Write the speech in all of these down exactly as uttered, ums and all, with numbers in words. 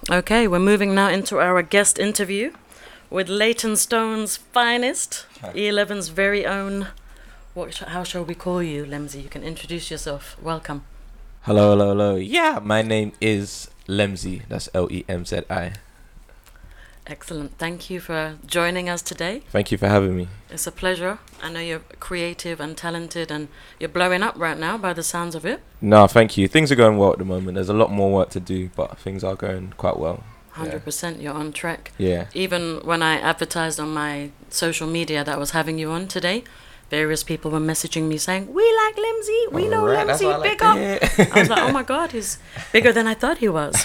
Okay, we're moving now into our guest interview with Leytonstone's finest, Hi. E eleven's very own. What? Sh- how shall we call you, Lemzy? You can introduce yourself. Welcome. Hello, hello, hello. Yeah, my name is Lemzy. That's L E M Z I. Excellent. Thank you for joining us today. Thank you for having me. It's a pleasure. I know you're creative and talented, and you're blowing up right now by the sounds of it. No, thank you. Things are going well at the moment. There's a lot more work to do, but things are going quite well. one hundred percent, you're on track. Yeah. Even when I advertised on my social media that I was having you on today, various people were messaging me saying, "We like Lemzy, we know Alright, that's Lemzy, what I like big to up." hear. I was like, "Oh my God, he's bigger than I thought he was."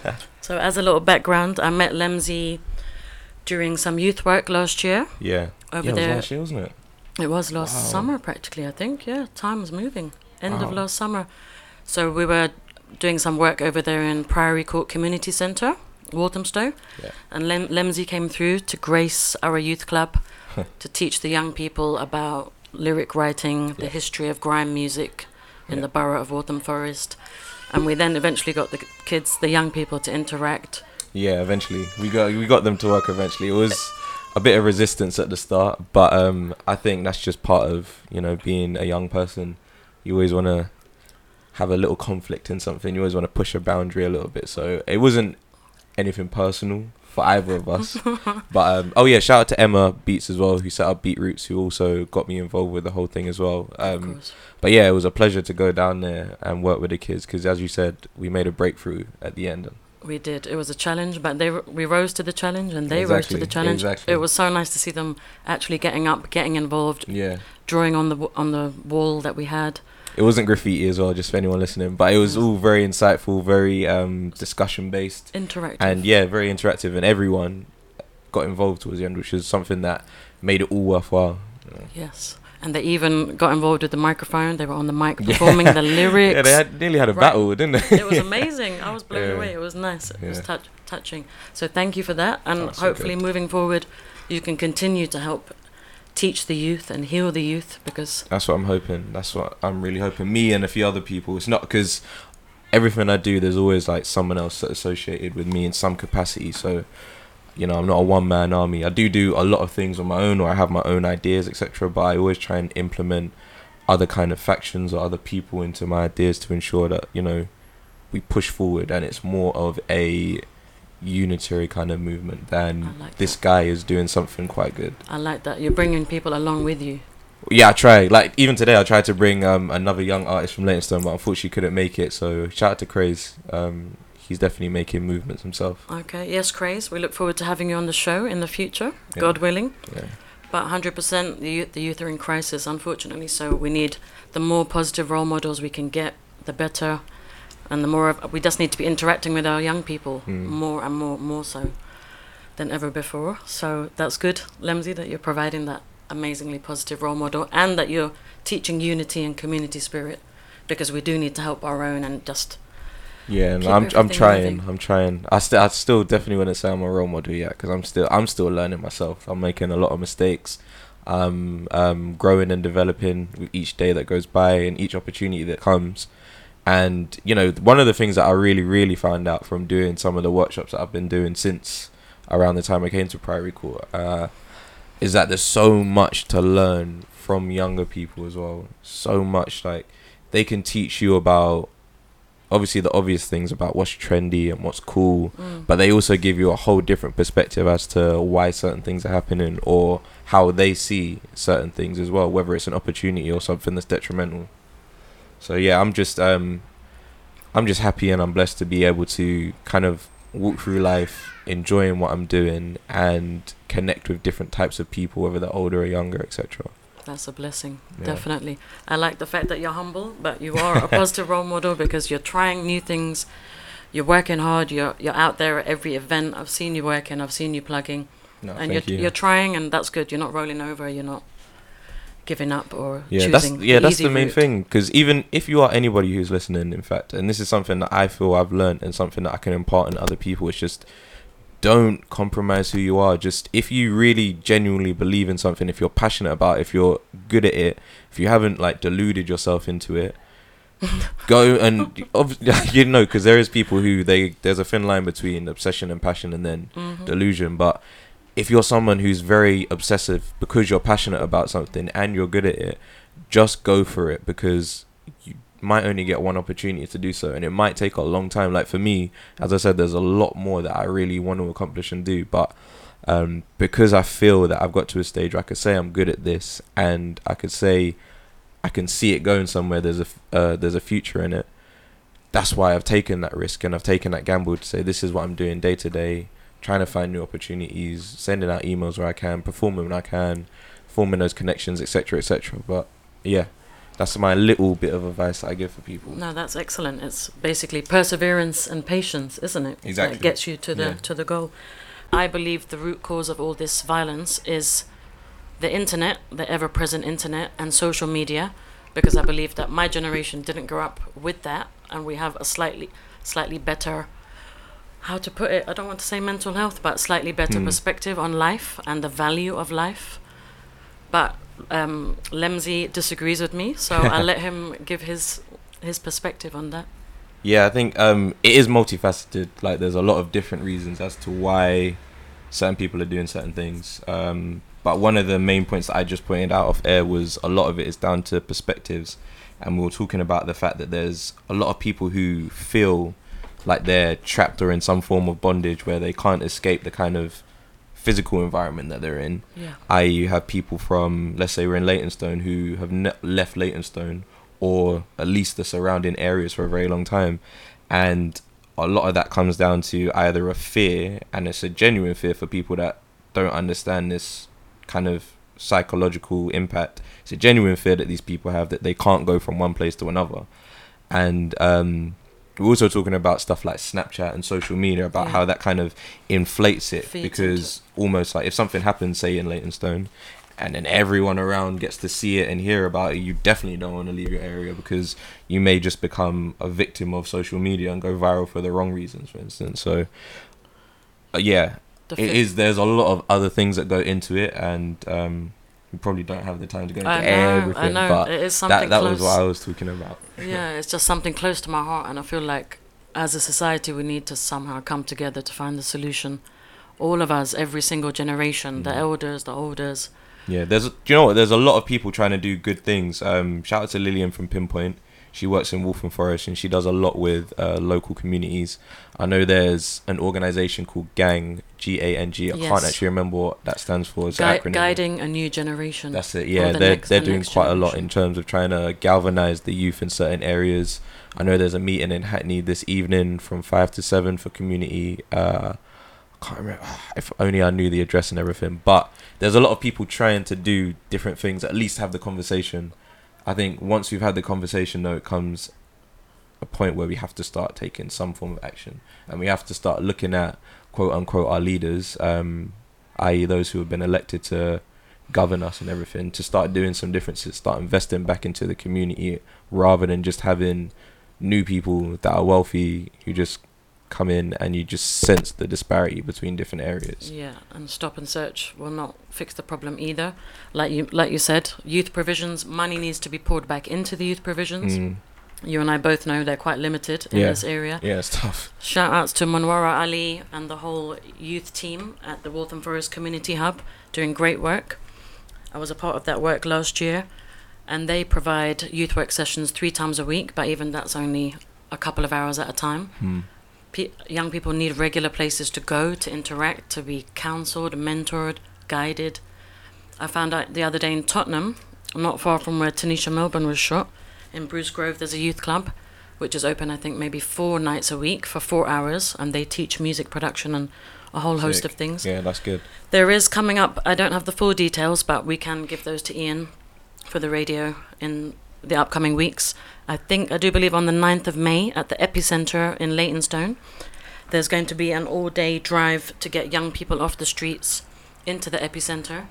So as a little background, I met Lemzy during some youth work last year. Yeah. Over yeah, it was there. last year, wasn't it? It was last Wow. summer practically, I think. Yeah, time was moving. End of Wow. last summer. So we were doing some work over there in Priory Court Community Centre, Walthamstow. Yeah. And Lem- Lemzy came through to grace our youth club to teach the young people about lyric writing, the Yeah. history of grime music in Yeah. the borough of Waltham Forest. And we then eventually got the kids, the young people, to interact. Yeah, eventually. We got we got them to work eventually. It was a bit of resistance at the start, but um, I think that's just part of, you know, being a young person. You always want to have a little conflict in something. You always want to push a boundary a little bit. So it wasn't anything personal for either of us. But um, oh yeah, shout out to Emma Beats as well, who set up Beat Roots, who also got me involved with the whole thing as well. Of Um, course. but yeah, it was a pleasure to go down there and work with the kids because, as you said, we made a breakthrough at the end. We did. It was a challenge, but they r- we rose to the challenge, and they rose to Exactly, the challenge. exactly. It was so nice to see them actually getting up, getting involved, Yeah. drawing on the w- on the wall that we had. It wasn't graffiti as well, just for anyone listening, but it was Yes. all very insightful, very um, discussion based, Interactive. and yeah, very interactive, and everyone got involved towards the end, which is something that made it all worthwhile. You know. Yes. And they even got involved with the microphone. They were on the mic performing the lyrics. Yeah, they had, nearly had a Right. battle, didn't they? It was amazing. I was blown Yeah. away. It was nice. It was Yeah. touch- touching. So thank you for that. And Oh, so hopefully good. moving forward, you can continue to help teach the youth and heal the youth, because That's what I'm hoping. That's what I'm really hoping. Me and a few other people. It's not because everything I do, there's always like someone else that's associated with me in some capacity. So, you know, I'm not a one man army. I do do a lot of things on my own, or I have my own ideas, et cetera. But I always try and implement other kind of factions or other people into my ideas to ensure that, you know, we push forward, and it's more of a unitary kind of movement than I like this that. guy is doing something quite good. I like that. You're bringing people along with you. Yeah, I try. Like even today, I tried to bring um another young artist from Leytonstone, but unfortunately couldn't make it. So shout out to Craze. Um, he's definitely making movements himself. Okay. Yes, Craze. We look forward to having you on the show in the future, Yeah. God willing. Yeah, But one hundred percent the youth, the youth are in crisis, unfortunately. So we need the more positive role models we can get, the better. And the more of, we just need to be interacting with our young people Mm. more and more, more so than ever before. So that's good, Lemzy, that you're providing that amazingly positive role model, and that you're teaching unity and community spirit, because we do need to help our own and just yeah. And Keep I'm I'm everything trying. moving. I'm trying. I still I still definitely wouldn't say I'm a role model yet, because I'm still I'm still learning myself. I'm making a lot of mistakes. Um, um, growing and developing with each day that goes by and each opportunity that comes. And, you know, one of the things that I really, really found out from doing some of the workshops that I've been doing since around the time I came to Priory Court, uh, is that there's so much to learn from younger people as well. So much, like, they can teach you about, obviously, the obvious things about what's trendy and what's cool, mm, but they also give you a whole different perspective as to why certain things are happening, or how they see certain things as well, whether it's an opportunity or something that's detrimental. So yeah, I'm just um, I'm just happy and I'm blessed to be able to kind of walk through life enjoying what I'm doing and connect with different types of people, whether they're older or younger, et cetera. that's a blessing, Yeah. definitely. I like the fact that you're humble, but you are a positive role model, because you're trying new things. You're working hard. You're you're out there at every event. I've seen you working. I've seen you plugging, No, and thank you're you. you're trying, and that's good. You're not rolling over. You're not giving up or Yeah, that's choosing yeah, the that's easy the main route. thing. Because even if you are anybody who's listening, in fact, and this is something that I feel I've learned and something that I can impart on other people, it's just don't compromise who you are. Just if you really genuinely believe in something, if you're passionate about it, if you're good at it, if you haven't like deluded yourself into it, Go and ob- you know, because there is people who they there's a thin line between obsession and passion, and then Mm-hmm. delusion. But if you're someone who's very obsessive because you're passionate about something and you're good at it, just go for it, because you might only get one opportunity to do so, and it might take a long time. Like for me, as I said, there's a lot more that I really want to accomplish and do, but um, because I feel that I've got to a stage where I could say I'm good at this, and I could say I can see it going somewhere, there's a f- uh, there's a future in it. That's why I've taken that risk and I've taken that gamble to say this is what I'm doing day to day, trying to find new opportunities, sending out emails where I can, performing when I can, forming those connections, et cetera, et cetera. But yeah, that's my little bit of advice that I give for people. No, that's excellent. It's basically perseverance and patience, isn't it? Exactly. That gets you to the Yeah. to the goal. I believe the root cause of all this violence is the internet, the ever-present internet, and social media, because I believe that my generation didn't grow up with that, and we have a slightly, slightly better, how to put it, I don't want to say mental health, but slightly better Hmm. perspective on life and the value of life. But um, Lemzi disagrees with me, so I'll let him give his his perspective on that. Yeah, I think um, it is multifaceted. Like, there's a lot of different reasons as to why certain people are doing certain things. Um, but one of the main points that I just pointed out off air was a lot of it is down to perspectives. And we were talking about the fact that there's a lot of people who feel like they're trapped or in some form of bondage where they can't escape the kind of physical environment that they're in. Yeah. that is, you have people from, let's say we're in Leytonstone, who have ne- left Leytonstone or at least the surrounding areas for a very long time, and a lot of that comes down to either a fear, and it's a genuine fear for people that don't understand this kind of psychological impact. It's a genuine fear that these people have that they can't go from one place to another. And um we're also talking about stuff like Snapchat and social media, about Yeah. how that kind of inflates it, Feeds because almost like if something happens, say in Leytonstone, and then everyone around gets to see it and hear about it, you definitely don't want to leave your area, because you may just become a victim of social media and go viral for the wrong reasons, for instance. So uh, yeah, The it fi- is, there's a lot of other things that go into it, and um we probably don't have the time to go into I know, everything, I know. but It is something that that close. was what I was talking about. Yeah, it's just something close to my heart, and I feel like as a society we need to somehow come together to find the solution. All of us, every single generation, the Mm. elders, the olders. Yeah, there's, do you know what? There's a lot of people trying to do good things. Um, shout out to Lillian from Pinpoint. She works in Waltham Forest and she does a lot with uh, local communities. I know there's an organisation called GANG, G A N G. I Yes. can't actually remember what that stands for. It's Gui- an acronym. guiding a new generation. That's it. Or Yeah, the they're next- they're the doing next quite a lot generation. in terms of trying to galvanise the youth in certain areas. I know there's a meeting in Hackney this evening from five to seven for community. Uh, I can't remember. If only I knew the address and everything. But there's a lot of people trying to do different things. At least have the conversation. I think once we've had the conversation, though, it comes a point where we have to start taking some form of action, and we have to start looking at quote unquote our leaders, um, that is those who have been elected to govern us and everything, to start doing some differences, start investing back into the community, rather than just having new people that are wealthy who just come in and you just sense the disparity between different areas. Yeah, and stop and search will not fix the problem either. Like you, like you said, youth provisions, money needs to be poured back into the youth provisions. Mm. You and I both know they're quite limited in Yeah. this area. Yeah, it's tough. Shout outs to Monwara Ali and the whole youth team at the Waltham Forest Community Hub, doing great work. I was a part of that work last year, and they provide youth work sessions three times a week, but even that's only a couple of hours at a time. Mm. Pe- young people need regular places to go, to interact, to be counselled, mentored, guided. I found out the other day in Tottenham, not far from where Tanisha Milburn was shot, in Bruce Grove, there's a youth club, which is open, I think, maybe four nights a week for four hours, and they teach music production and a whole host Sick. of things. Yeah, that's good. There is coming up, I don't have the full details, but we can give those to Ian for the radio in the upcoming weeks. I think, I do believe on the ninth of May at the Epicentre in Leytonstone, there's going to be an all-day drive to get young people off the streets into the Epicentre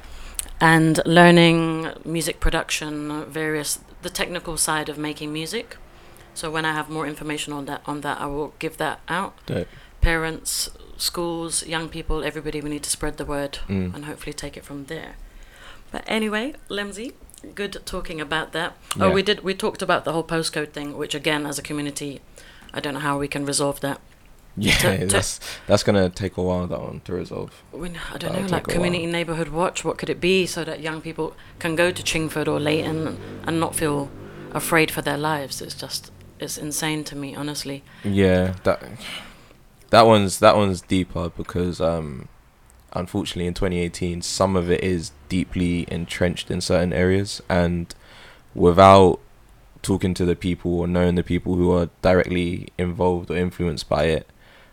and learning music production, various, the technical side of making music. So when I have more information on that, on that, I will give that out. Dope. Parents, schools, young people, everybody, we need to spread the word Mm. and hopefully take it from there. But anyway, Lemzi, good talking about that. Yeah. Oh, we did. We talked about the whole postcode thing, which again, as a community, I don't know how we can resolve that. Yeah, To- to- that's that's gonna take a while, that one, to resolve. We, I don't That'll know, take like a community while. neighbourhood watch. What could it be so that young people can go to Chingford or Leighton and not feel afraid for their lives? It's just, it's insane to me, honestly. Yeah, that that one's that one's deeper because um, unfortunately in twenty eighteen some of it is deeply entrenched in certain areas, and without talking to the people or knowing the people who are directly involved or influenced by it,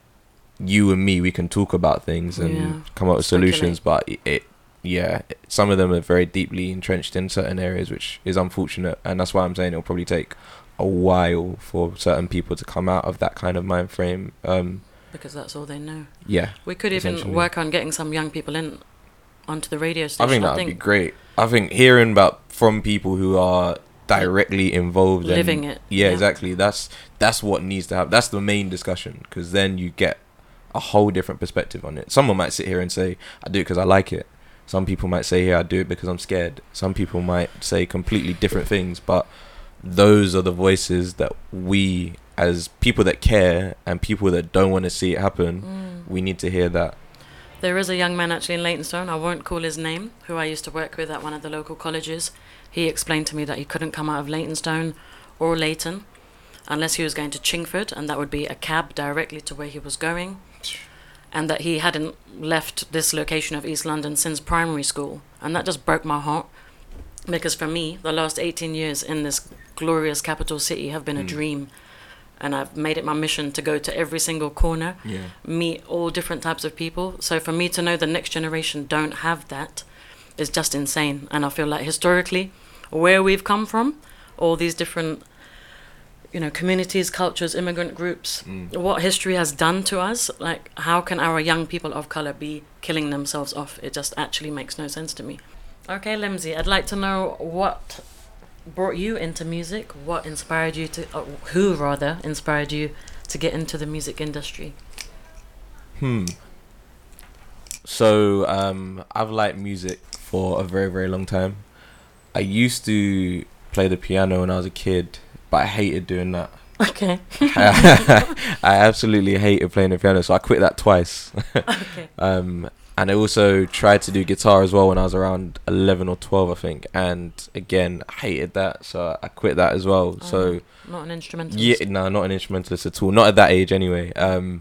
you and me, we can talk about things and Yeah. come up with Speculate. solutions, but it, it yeah it- some of them are very deeply entrenched in certain areas, which is unfortunate, and that's why I'm saying it'll probably take a while for certain people to come out of that kind of mind frame. um Because that's all they know. yeah We could even Essentially. work on getting some young people in onto the radio I station. think that would be great. I think hearing about from people who are directly involved and- living it. yeah, exactly, that's that's what needs to happen. That's the main discussion, because then you get a whole different perspective on it. Someone might sit here and say, I do it because I like it. Some people might say, yeah, I do it because I'm scared. Some people might say completely different things, but those are the voices that we, as people that care and people that don't want to see it happen, Mm. we need to hear that. There is a young man actually in Leytonstone, I won't call his name, who I used to work with at one of the local colleges. He explained to me that he couldn't come out of Leytonstone or Leighton unless he was going to Chingford, and that would be a cab directly to where he was going, and that he hadn't left this location of East London since primary school. And that just broke my heart, because for me, the last eighteen years in this glorious capital city have been a Mm. dream. And I've made it my mission to go to every single corner, Yeah. meet all different types of people. So for me to know the next generation don't have that is just insane. And I feel like historically, where we've come from, all these different, you know, communities, cultures, immigrant groups, Mm. what history has done to us, like how can our young people of colour be killing themselves off? It just actually makes no sense to me. Okay, Lemzi, I'd like to know what brought you into music, what inspired you to, uh, who rather inspired you to get into the music industry? Hmm. So um, I've liked music for a very, very long time. I used to play the piano when I was a kid, but I hated doing that. Okay. I absolutely hated playing the piano, so I quit that twice. Okay. um, and I also tried to do guitar as well when I was around eleven or twelve, I think. And again, I hated that, so I quit that as well. Oh, So not an instrumentalist. yeah, no, not an instrumentalist at all. Not at that age, anyway. Um,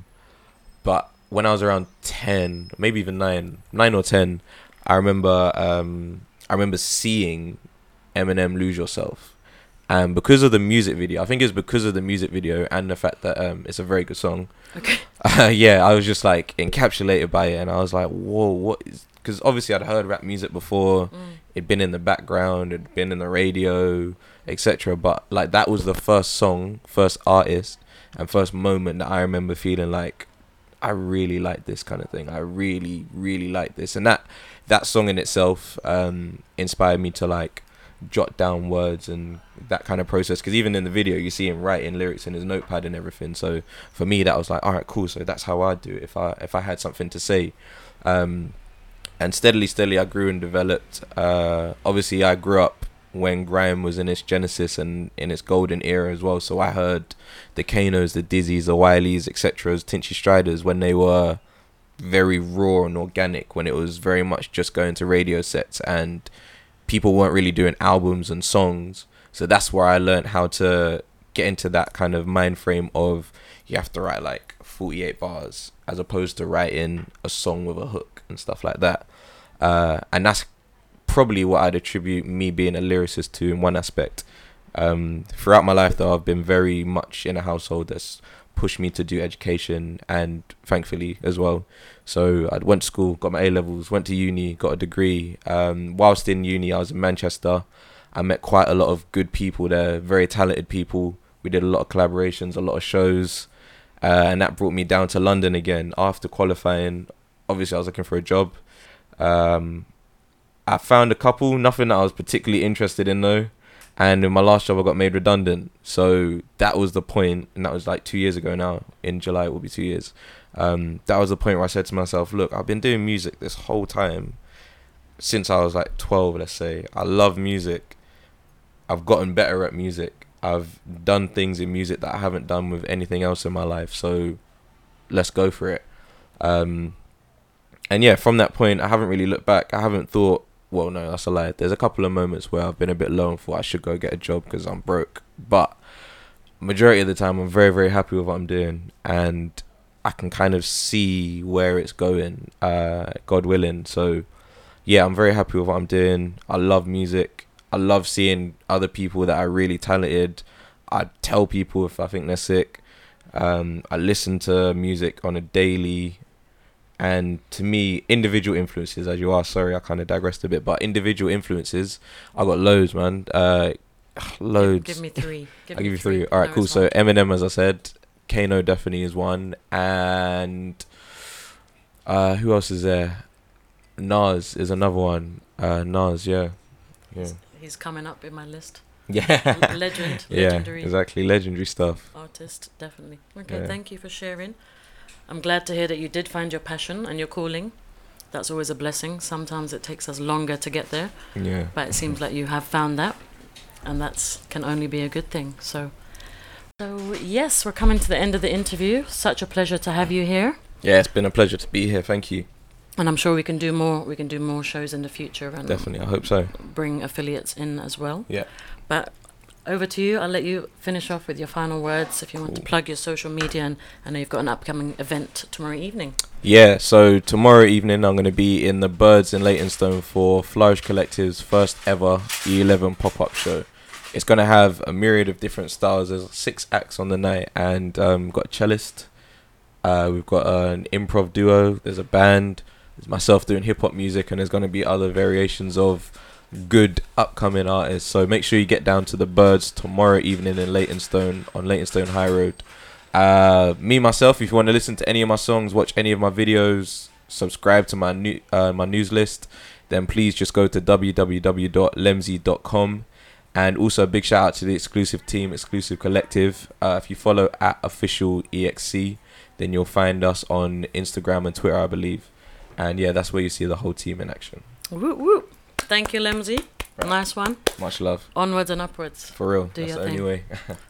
but when I was around ten, maybe even nine, nine or ten, I remember, um, I remember seeing Eminem "Lose Yourself," and because of the music video, I think it's because of the music video and the fact that um, it's a very good song. Okay. Uh, yeah, I was just like encapsulated by it, and I was like, whoa, what is? Because obviously I'd heard rap music before. Mm. It'd been in the background, it'd been in the radio, et cetera. But like that was the first song, first artist, and first moment that I remember feeling like I really like this kind of thing. I really, really like this, and that that song in itself um, inspired me to like jot down words and that kind of process. Because even in the video, you see him writing lyrics in his notepad and everything. So for me, that was like, all right, cool. So that's how I do it. If I if I had something to say. Um, And steadily, steadily, I grew and developed. Uh, obviously, I grew up when grime was in its genesis and in its golden era as well. So I heard the Kanos, the Dizzies, the Wileys, et cetera, Tinchy Striders when they were very raw and organic, when it was very much just going to radio sets and people weren't really doing albums and songs. So that's where I learned how to get into that kind of mind frame of you have to write like forty-eight bars as opposed to writing a song with a hook and stuff like that. Uh, and that's probably what I'd attribute me being a lyricist to in one aspect. Um, throughout my life, though, I've been very much in a household that's pushed me to do education, and thankfully as well. So I went to school, got my A levels, went to uni, got a degree. Um, whilst in uni, I was in Manchester. I met quite a lot of good people there, very talented people. We did a lot of collaborations, a lot of shows. Uh, and that brought me down to London again after qualifying. Obviously, I was looking for a job. Um, I found a couple, nothing that I was particularly interested in though. And in my last job, I got made redundant. So that was the point, and that was like two years ago now. In July, it will be two years. Um, that was the point where I said to myself, look, I've been doing music this whole time, since I was like twelve, let's say. I love music. I've gotten better at music. I've done things in music that I haven't done with anything else in my life. So let's go for it. Um, and yeah, from that point, I haven't really looked back. I haven't thought, well, no, that's a lie. There's a couple of moments where I've been a bit low and thought I should go get a job because I'm broke. But majority of the time, I'm very, very happy with what I'm doing. And I can kind of see where it's going, uh, God willing. So yeah, I'm very happy with what I'm doing. I love music. I love seeing other people that are really talented. I tell people if I think they're sick. Um, I listen to music on a daily. And to me, individual influences, as you are, sorry, I kind of digressed a bit, but individual influences, I got loads, man. Uh, loads. Give, give me three. Give I'll me give you three. three. All right, No, cool. it's So hard. Eminem, as I said, Kano definitely is one. And uh, who else is there? Nas is another one. Uh, Nas, yeah. Yeah. He's, he's coming up in my list. Yeah. L- Legend, Yeah, legendary exactly. Legendary stuff. artist, definitely. Okay, Yeah. thank you for sharing. I'm glad to hear that you did find your passion and your calling. That's always a blessing. Sometimes it takes us longer to get there, Yeah. but it seems like you have found that, and that's can only be a good thing. So, so yes, we're coming to the end of the interview. Such a pleasure to have you here, Yeah, it's been a pleasure to be here. Thank you. and I'm sure we can do more. We can do more shows in the future and Definitely. I hope so. bring affiliates in as well. Yeah. But over to you. I'll let you finish off with your final words if you want to plug your social media, and I know you've got an upcoming event tomorrow evening. Yeah, so tomorrow evening I'm going to be in the Birds in Leytonstone for Flourish Collective's first ever E eleven pop-up show. It's going to have a myriad of different styles. There's six acts on the night, and um, got a cellist. Uh, we've got uh, an improv duo. There's a band. There's myself doing hip-hop music, and there's going to be other variations of good upcoming artists. So make sure you get down to the Birds tomorrow evening in Leytonstone on Leytonstone High Road. Uh, me myself, if you want to listen to any of my songs, watch any of my videos, subscribe to my new uh, my news list, then please just go to w w w dot lemzy dot com. And also a big shout out to the exclusive team, Exclusive Collective. Uh, if you follow at official E X C, then you'll find us on Instagram and Twitter, I believe. And yeah, that's where you see the whole team in action. Whoop, whoop. Thank you, Lemzy. Right. Nice one. Much love. Onwards and upwards. For real. Do That's your the only thing. way.